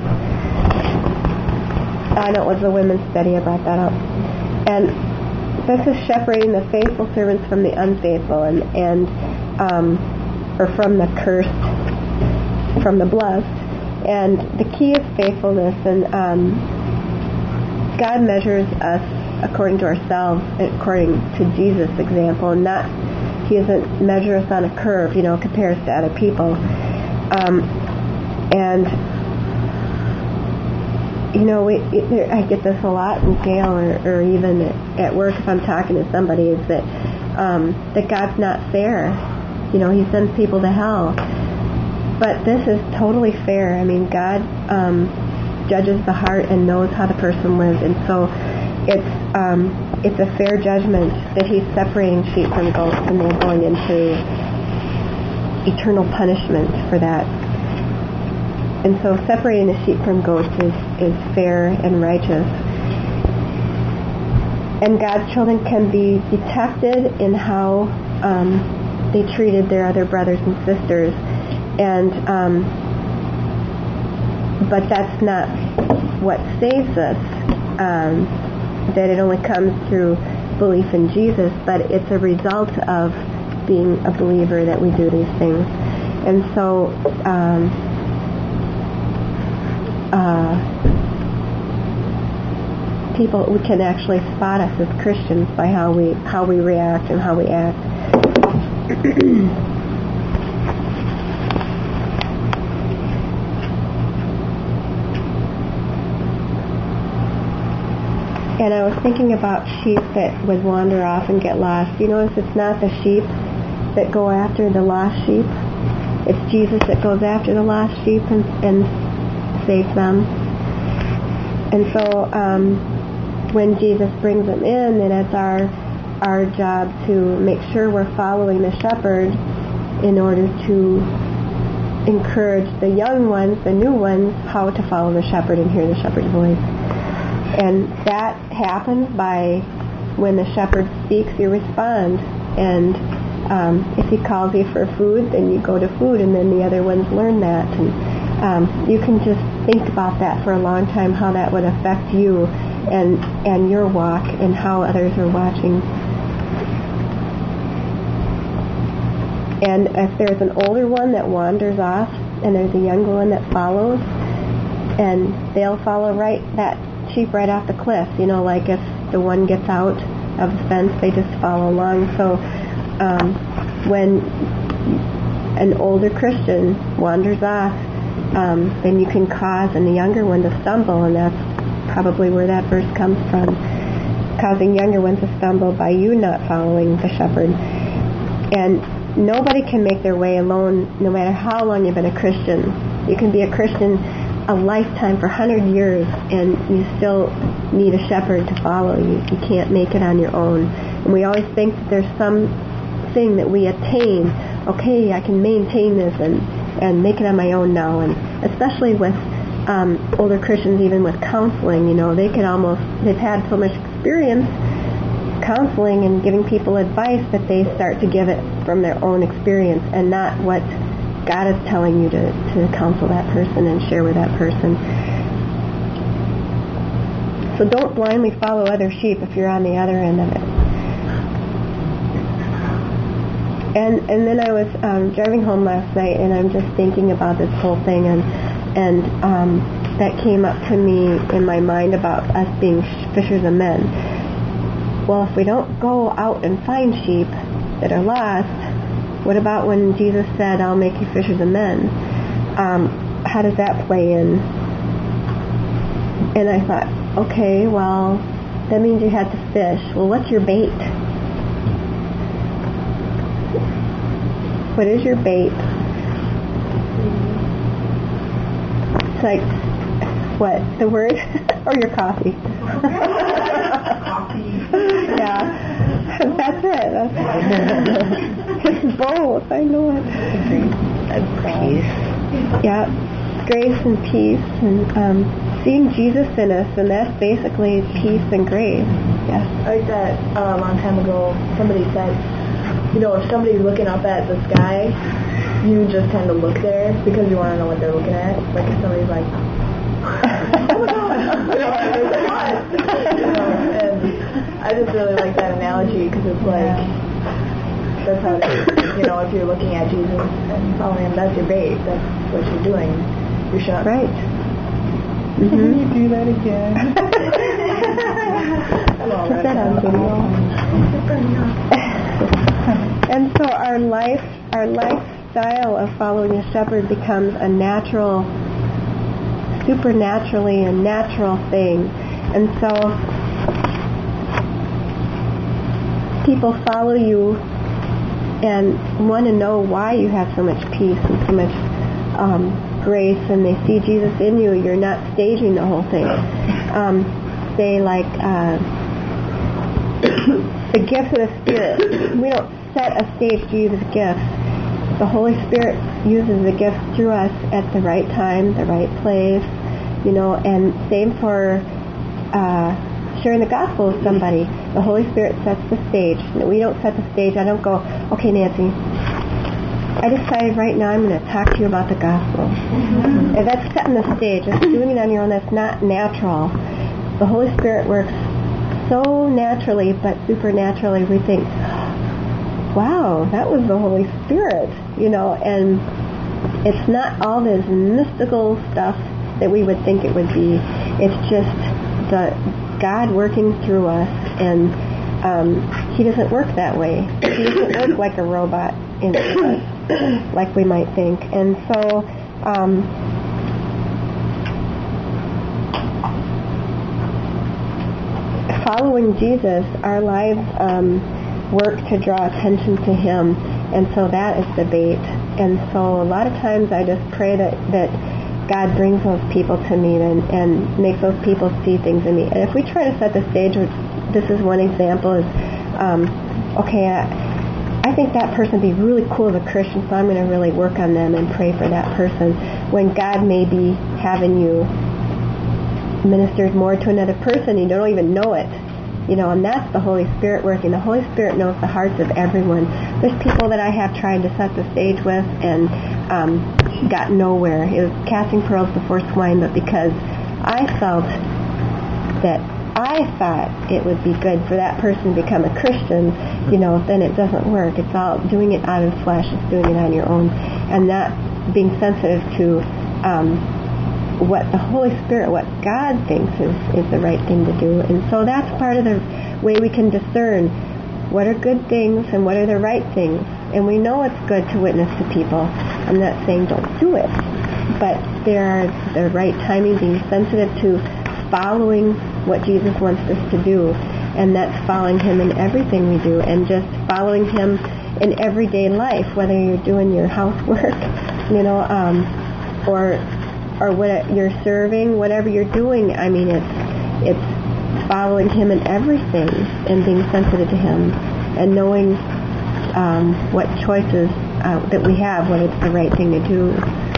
I know it was the women's study, I brought that up. And this is separating the faithful servants from the unfaithful, and, and um, or from the cursed, from the blessed. And the key is faithfulness, and um, God measures us according to ourselves, according to Jesus' example, and not, he doesn't measure us on a curve, you know, compares to other people. Um, and, you know, we, it, I get this a lot in jail or, or even at, at work if I'm talking to somebody, is that, um, that God's not fair. You know, he sends people to hell. But this is totally fair. I mean, God um, judges the heart and knows how the person lives, and so it's um, it's a fair judgment that he's separating sheep from goats, and they're going into eternal punishment for that. And so separating the sheep from goats is, is fair and righteous. And God's children can be detected in how um, they treated their other brothers and sisters. And um, but that's not what saves us, um, that it only comes through belief in Jesus, but it's a result of being a believer that we do these things. And so um, uh, people, we can actually spot us as Christians by how we how we react and how we act. And I was thinking about sheep that would wander off and get lost. You notice it's not the sheep that go after the lost sheep. It's Jesus that goes after the lost sheep and, and saves them. And so um, when Jesus brings them in, then it's our our job to make sure we're following the shepherd in order to encourage the young ones, the new ones, how to follow the shepherd and hear the shepherd's voice. And that happens by when the shepherd speaks, you respond. And um, if he calls you for food, then you go to food, and then the other ones learn that. And um, you can just think about that for a long time, how that would affect you and and your walk and how others are watching. And if there's an older one that wanders off, and there's a younger one that follows, and they'll follow right that sheep right off the cliff, you know, like if the one gets out of the fence, they just follow along. So um, when an older Christian wanders off, um, then you can cause in the younger one to stumble, and that's probably where that verse comes from, causing younger ones to stumble by you not following the shepherd. And nobody can make their way alone, no matter how long you've been a Christian. You can be a Christian a lifetime for one hundred years, and you still need a shepherd to follow you. You can't make it on your own. And we always think that there's some thing that we attain. Okay, I can maintain this and, and make it on my own now. And especially with um, older Christians, even with counseling, you know, they can almost, they've had so much experience counseling and giving people advice that they start to give it from their own experience and not what God is telling you to, to counsel that person and share with that person. So don't blindly follow other sheep if you're on the other end of it. And and then I was um, driving home last night, and I'm just thinking about this whole thing, and and um, that came up to me in my mind about us being fishers of men. Well, if we don't go out and find sheep that are lost, what about when Jesus said, I'll make you fishers of men? Um, how does that play in? And I thought, okay, well, that means you had to fish. Well, what's your bait? What is your bait? It's like, what, the word? Or your coffee? Coffee. Yeah, that's it. That's it. It's both, I know it. Peace. Yeah, grace and peace, and um, seeing Jesus in us, and that's basically peace and grace. Yes. I like that uh, a long time ago, somebody said, you know, if somebody's looking up at the sky, you just kind of look there because you want to know what they're looking at. Like if somebody's like, oh my God, you know, it's like, what? You know, and I just really like that analogy because it's like, that's how it is. You know, if you're looking at Jesus and following him, that's your bait. That's what you're doing. You're shut. Right. Can Mm-hmm. you do that again? Put that on video. And so our life, our lifestyle of following a shepherd becomes a natural, supernaturally a natural thing. And so people follow you and want to know why you have so much peace and so much um, grace, and they see Jesus in you. You're not staging the whole thing. Um, say like uh, the gifts of the Spirit. We don't set a stage to use gifts. The Holy Spirit uses the gifts through us at the right time, the right place, you know, and same for uh, sharing the gospel with somebody. The Holy Spirit sets the stage. We don't set the stage. I don't go, okay, Nancy, I decided right now I'm going to talk to you about the gospel. Mm-hmm. And that's setting the stage. That's doing it on your own. That's not natural. The Holy Spirit works so naturally, but supernaturally. We think, wow, that was the Holy Spirit, you know, and it's not all this mystical stuff that we would think it would be. It's just the God working through us, and um, He doesn't work that way. He doesn't work like a robot in us, like we might think. And so um, following Jesus, our lives um, work to draw attention to Him, and so that is the bait. And so a lot of times I just pray that, that God brings those people to me and, and makes those people see things in me. And if we try to set the stage, which this is one example, is, um, okay, I, I think that person would be really cool as a Christian, so I'm going to really work on them and pray for that person, when God may be having you ministered more to another person, you don't even know it. You know, and that's the Holy Spirit working. The Holy Spirit knows the hearts of everyone. There's people that I have tried to set the stage with and um, got nowhere. It was casting pearls before swine, but because I felt that I thought it would be good for that person to become a Christian, you know, then it doesn't work. It's all doing it out of the flesh. It's doing it on your own, and not being sensitive to um, what the Holy Spirit, what God thinks is, is the right thing to do. And so that's part of the way we can discern what are good things and what are the right things. And we know it's good to witness to people. I'm not saying don't do it, but there are the right timing, being sensitive to following what Jesus wants us to do. And that's following Him in everything we do, and just following Him in everyday life, whether you're doing your housework, you know, um, or or what you're serving, whatever you're doing. I mean, it's it's following Him in everything and being sensitive to Him and knowing um, what choices uh, that we have, what it's the right thing to do.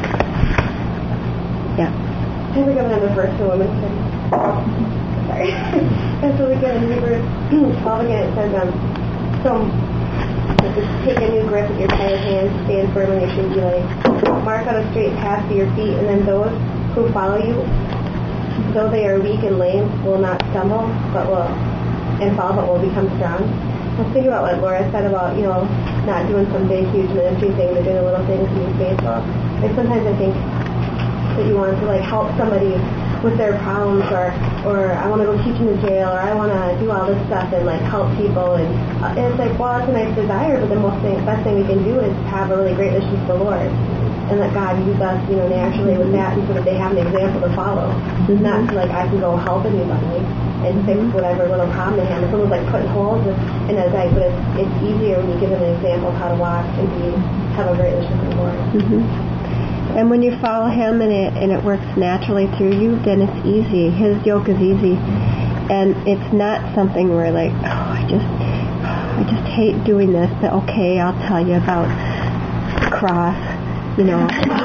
Yeah. I think I'm another verse in Women's Study. Sorry. And so we get in Hebrews twelve again, it says, um, so just take a new grip with your tired hands, stand firm on your shaky legs. Mark out a straight path for your feet, and then those who follow you, though they are weak and lame, will not stumble, but will and fall, but will become strong. I was thinking about what Laura said about, you know, not doing some big, huge ministry thing, but doing the little things and being faithful. Like sometimes I think that you want to like help somebody with their problems, or or I want to go teach in the jail, or I want to do all this stuff and like help people, and, uh, and it's like, well, it's a nice desire, but the most thing, best thing we can do is have a really great relationship with the Lord, and let God use us, you know, naturally with that, and so that they have an example to follow. Mm-hmm. Not like I can go help anybody and fix whatever little problem they have. If someone's like putting holes, and, and as I put it, it's easier when you give them an example of how to walk and be have a great relationship with the Lord. Mm-hmm. And when you follow Him and it and it works naturally through you, then it's easy. His yoke is easy, and it's not something where like, oh, I just, I just hate doing this. But okay, I'll tell you about the cross. You know,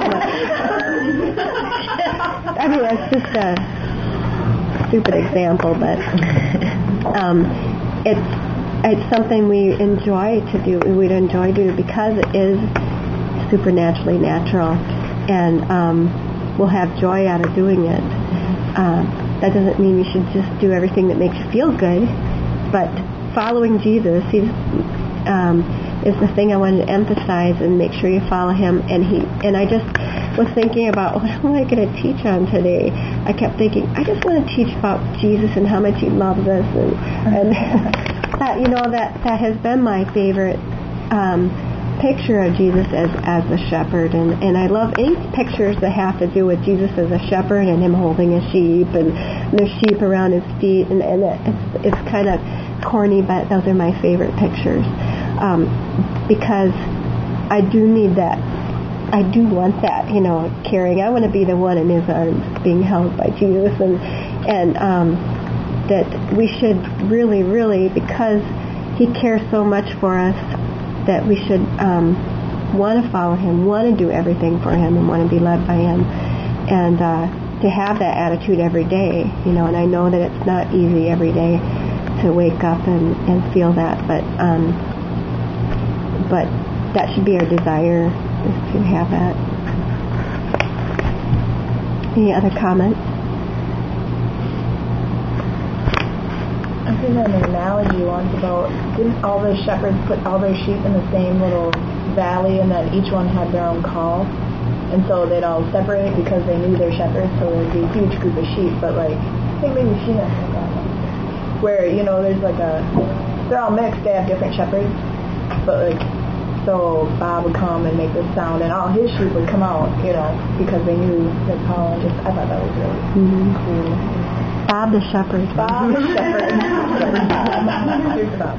I mean that's just a stupid example, but um, it's it's something we enjoy to do. We'd enjoy doing because it is supernaturally natural. And um, we'll have joy out of doing it. Uh, that doesn't mean you should just do everything that makes you feel good, but following Jesus he's, um, is the thing I wanted to emphasize and make sure you follow Him. And he and I just was thinking about what am I going to teach on today. I kept thinking I just want to teach about Jesus and how much He loves us, and, and that you know that that has been my favorite. Um, picture of Jesus as as a shepherd, and and I love any pictures that have to do with Jesus as a shepherd and Him holding a sheep and there's sheep around His feet, and, and it's it's kind of corny, but those are my favorite pictures um, because I do need that. I do want that, you know, caring. I want to be the one in His arms being held by Jesus, and and um, that we should really, really, because He cares so much for us, that we should um, want to follow Him, want to do everything for Him, and want to be led by Him, and uh, to have that attitude every day, you know. And I know that it's not easy every day to wake up and, and feel that, but um, but that should be our desire, is to have that. Any other comments? I think an analogy once about, didn't all the shepherds put all their sheep in the same little valley, and then each one had their own call, and so they'd all separate because they knew their shepherds, so there'd be a huge group of sheep, but like, I think maybe she knows where, you know, there's like a, they're all mixed, they have different shepherds, but like, so Bob would come and make this sound, and all his sheep would come out, you know, because they knew their call, and just, I thought that was really mm-hmm. cool. Bob the shepherd. Bob the shepherd. Shepherd Bob. Here's Bob.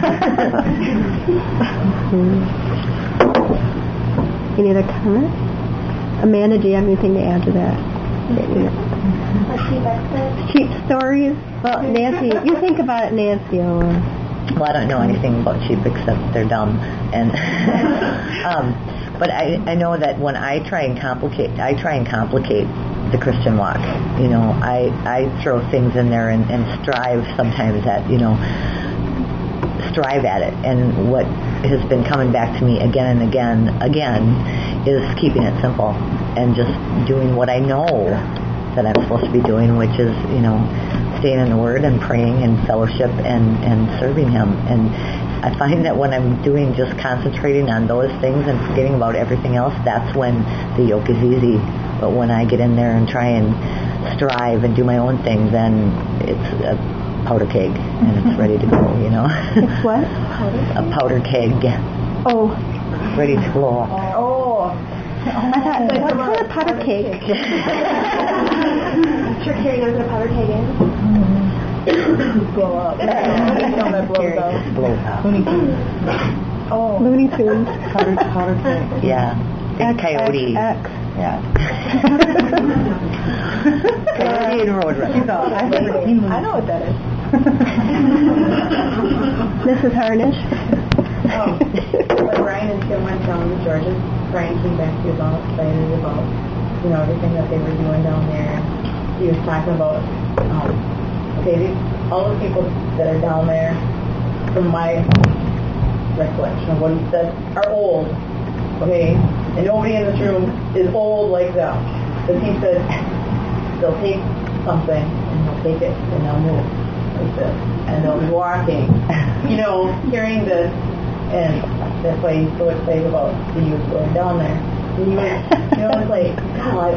Any other comments? Amanda, do you have anything to add to that? Sheep experts. Sheep stories? Well, Nancy, you think about it, Nancy. Or... Well, I don't know anything about sheep except they're dumb, and um, but I I know that when I try and complicate, I try and complicate the Christian walk. You know, I I throw things in there and, and strive sometimes at, you know, strive at it. And what has been coming back to me again and again, again, is keeping it simple and just doing what I know that I'm supposed to be doing, which is, you know, staying in the Word and praying and fellowship and, and serving Him. And I find that when I'm doing just concentrating on those things and forgetting about everything else, that's when the yoke is easy. But when I get in there and try and strive and do my own thing, then it's a powder keg and it's ready to go, you know. It's what? A powder keg. Oh. Ready to blow up. Oh. I thought, what kind of powder keg? Sure, Carrie knows what a powder keg is. Blow up. That blows up. Blows up. Looney Tunes. Oh. Looney Tunes. Powder, powder keg. Yeah. X, Coyote. X, X. Yeah. Coyote and Roadrunner. I know what that is. Missus Harnish. Oh. When Brian and Tim went down to Georgia, Brian came back to us all excited about, you know, everything that they were doing down there. He was talking about, um, okay, these, all the people that are down there, from my recollection of what he said, are old, okay? And nobody in this room is old like them. But he said, they'll take something, and they'll take it, and they'll move like this. And they'll be walking, you know, carrying this. And that's why he's so excited about the youth going down there. And he was, you know, it's like, God,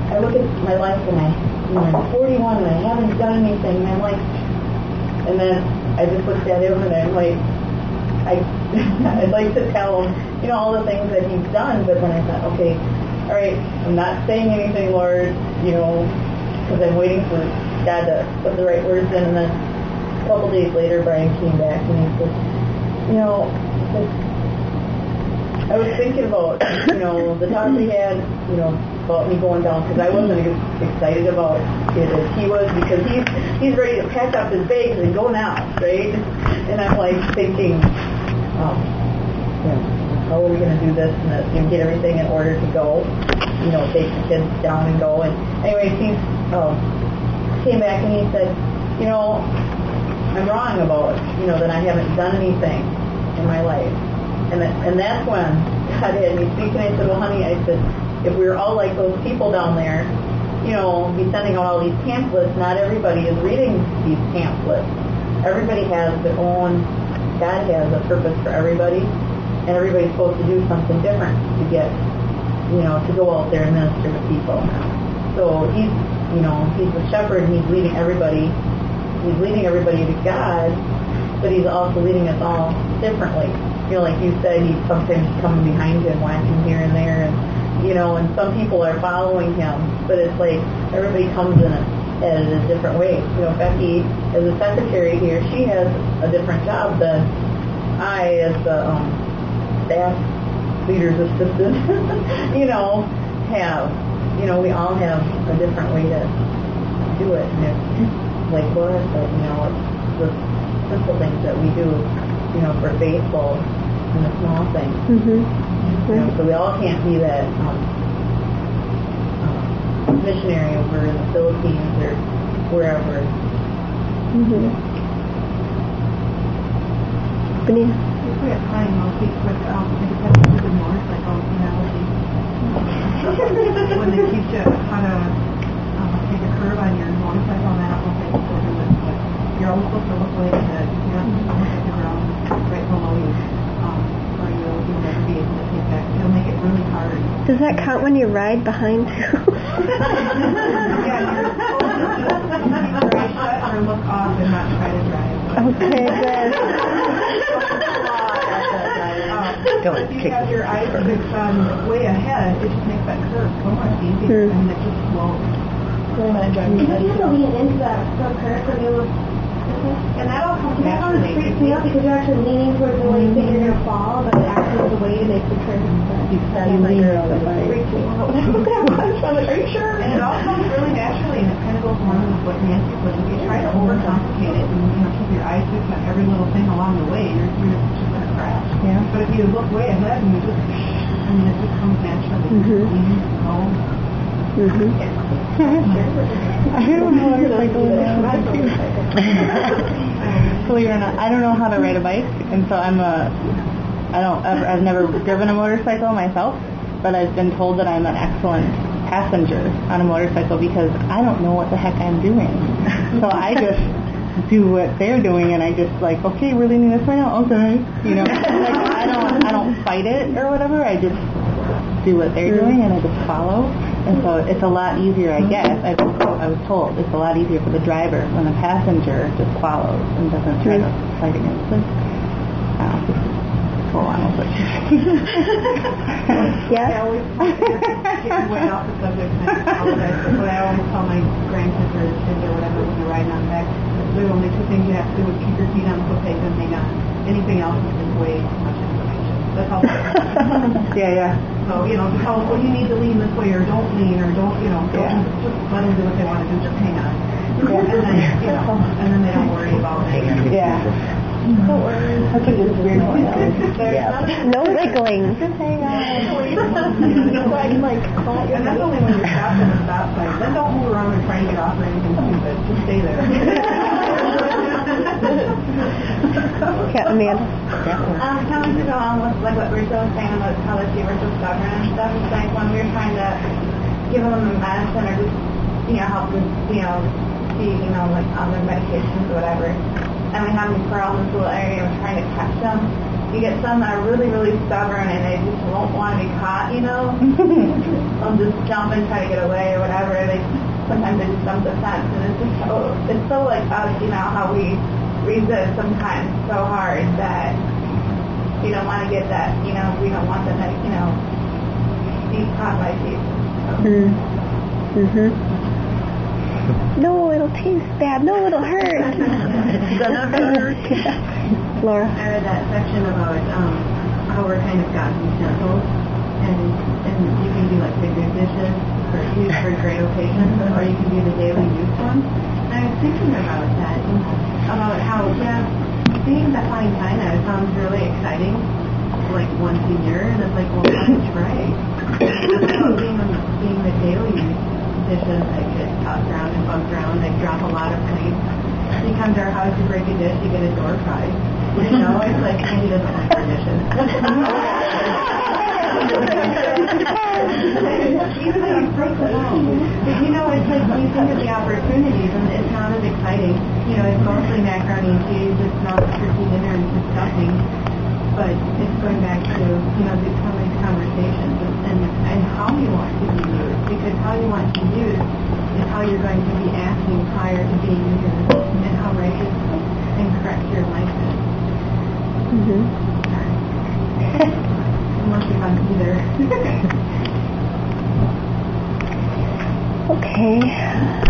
I look at my life and I, you know, I'm forty-one and I haven't done anything, and I'm like, and then I just looked at him and I'm like, I, I'd like to tell him, you know, all the things that he's done, but then I thought, okay, all right, I'm not saying anything, Lord, you know, because I'm waiting for God to put the right words in. And then a couple days later, Brian came back and he said, you know, he said, I was thinking about, you know, the talk we had, you know, about me going down, because I wasn't as excited about it as he was, because he's he's ready to pack up his bags and go now, right? And I'm like thinking, oh, you know, how are we going to do this and, uh, and get everything in order to go, you know, take the kids down and go. And anyway, he um, came back and he said, you know, I'm wrong about, you know, that I haven't done anything in my life. And that, and that's when God had me speak, and I said, well, honey, I said, if we were all like those people down there, you know, be sending out all these pamphlets, not everybody is reading these pamphlets. Everybody has their own, God has a purpose for everybody, and everybody's supposed to do something different to get, you know, to go out there and minister to people. So he's, you know, he's the shepherd, and he's leading everybody, he's leading everybody to God, but he's also leading us all differently. You know, like you said, he's sometimes coming behind you and watching here and there, and, you know, and some people are following him, but it's like everybody comes in it in a different way. You know, Becky, as a secretary here, she has a different job than I, as the um, staff leader's assistant, you know, have. You know, we all have a different way to do it. And it's like Laura said, you know, it's the simple things that we do, you know, for faithful in the small things. Mm-hmm. You know, so we all can't be that um, uh, missionary over in the Philippines or wherever. Mm-hmm. Benita? If we have time, I'll speak with um, independent with motorcycle analogy. When they teach you how to um, take a curve on your motorcycle, and I don't know if they told you this, but you're always supposed to look way ahead. You're not supposed to look at the ground right below you, um, or you'll, you'll never be able to take that. It'll make it really hard. Does that count when you ride behind too? Yeah, you're supposed to keep your eyes shut or look off and not try to drive. Okay, good. Um, if you have your eyes fixed on way ahead, it just makes that curve so much easier, Hmm. and it just slows. You have to lean into that front curve when you look. And that all comes That one naturally. freaks me out because you're actually leaning towards the way you think you're going to fall, but it actually is a way to make the curve. You lean around the bike. Freaks me out. I'm like, are you sure? And it all comes really naturally, and it kind of goes along with what Nancy said. If you try to overcomplicate it and, you know, keep your eyes fixed on every little thing along the way, you're, you're just going to crash. Yeah. But if you look way ahead and you just, I mean, it just comes naturally. Mhm. Lean, slow. Mm-hmm. I don't know motorcycle Believe it or not, I don't know how to ride a bike, and so I'm a. I don't ever. I've never driven a motorcycle myself, but I've been told that I'm an excellent passenger on a motorcycle because I don't know what the heck I'm doing. So I just do what they're doing, and I just like, okay, we're leaning this way now, okay, you know. Like I don't. I don't fight it or whatever. I just do what they're doing, and I just follow. And so it's a lot easier, I guess. I was, I was told it's a lot easier for the driver when the passenger just follows and doesn't try to fight against it. Uh, hold on, I'll Yeah? I always get way off the subject, and I apologize. But I always tell my grandkids or kids or whatever when they're riding on the back, there's only two things you have to do is keep your feet on the footpeg and hang on. Anything else is way too much information. That's all. yeah, yeah. So, you know, tell them, oh, you need to lean this way, or don't lean, or don't, you know, don't, Yeah. just let them do what they want to do, just hang on. And then, you know, and then they don't worry about it. Yeah. Don't worry. That's a good weird one. Yeah. No wiggling. Just hang on. So I can like clap your And that's only when you're stopped at a stop sign. Then don't move around and try to get off or anything stupid. Just stay there. Yeah, Amanda. Um, kind of to go on with like what Rachel was saying about how the were so stubborn and stuff. It's like when we were trying to give them a medicine or just, you know, help them, you know, see, you know, like other medications or whatever. And we have them for all this little area and we're trying to catch them. You get some that are really, really stubborn and they just won't want to be caught, you know. they'll just jump and try to get away or whatever. They sometimes they just jump the fence, and it's just so it's so like us, you know, how we resist sometimes so hard that we don't want to get that, you know, we don't want them to, you know, be caught by sheep. So. Mm. Mhm. No, it'll taste bad. No, it'll hurt. It's gonna hurt. Laura. I read that section about um, how we're kind of God's utensils, and and you can do like the good dishes for use for great occasions, or you can do the daily use ones. And I was thinking about that, and about how yeah, being the fine china sounds really exciting, like once a year, and it's like, well, that's right. About being being the daily use dishes that get tossed around and bumped around, they drop a lot of plates. You come to our house, you break a dish, you get a door prize. You know, it's like Andy doesn't like our dishes. Even though you break them all. But you know, it's like when you think of the opportunities, and it's not as exciting. You know, it's mostly macaroni and cheese, it's not turkey dinner and just stuffing. But it's going back to, you know, these, some of these conversations and, and how you want to be used. Because how you want to be used is how you're going to be acting prior to being used, and how righteous and correct your life is. Mhm. Unless you're on either. Okay.